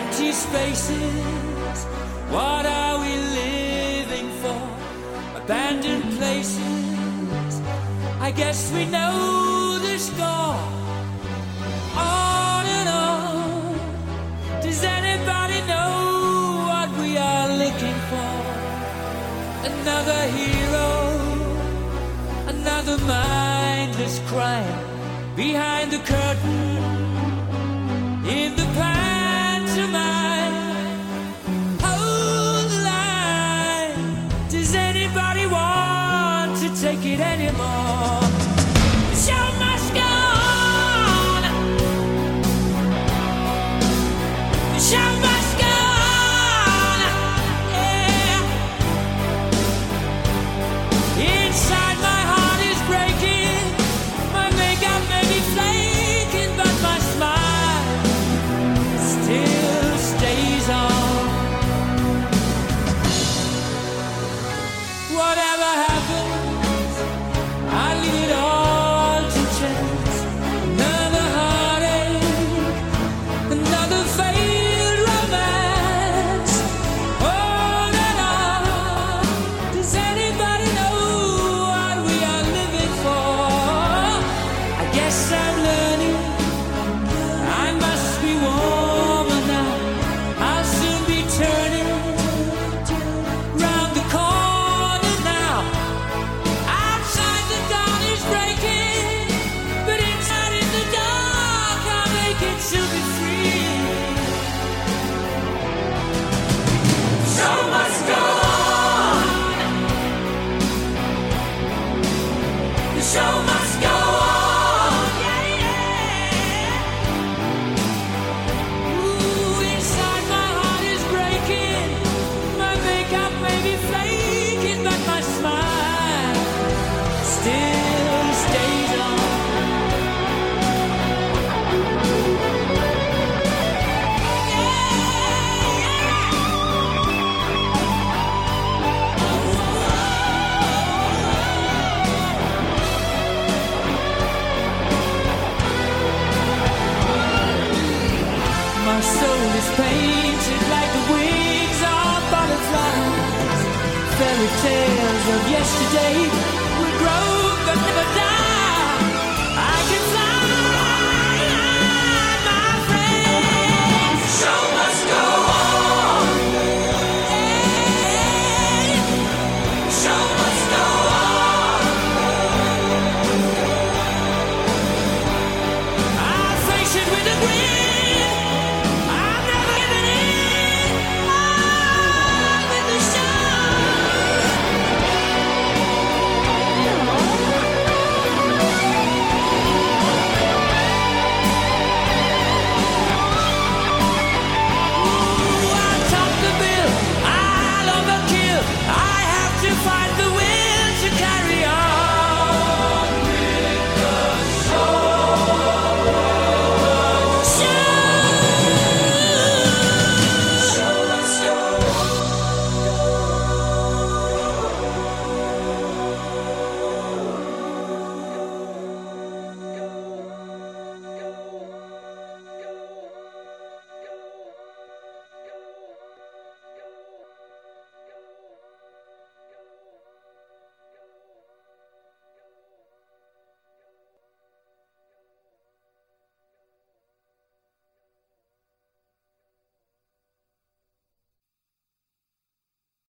empty spaces. What are we living for? Abandoned places. I guess we know the score. On and on. Does anybody know what we are looking for? Another hero, another mindless crime behind the curtain in the pantomime. Hold the line. Does anybody want to take it anymore? The show must go on. The show must go on. Yeah. Inside my heart is breaking. My makeup may be flaking, but my smile still stays on. Whatever happens, I leave it all to chance. Another heartache, another failed romance. On and on. Does anybody know what we are living for? I guess I'm learning. I must be warmer now. I'll soon be turning round the corner now. Outside the dawn is breaking, but inside in the dark I'll make it to be free. The show must go on. The show must go on. Yeah, yeah. Ooh, inside my heart is breaking. My makeup may be flaking, but my smile still stays on. My soul is painted like the wings of butterflies. Fairy tales of yesterday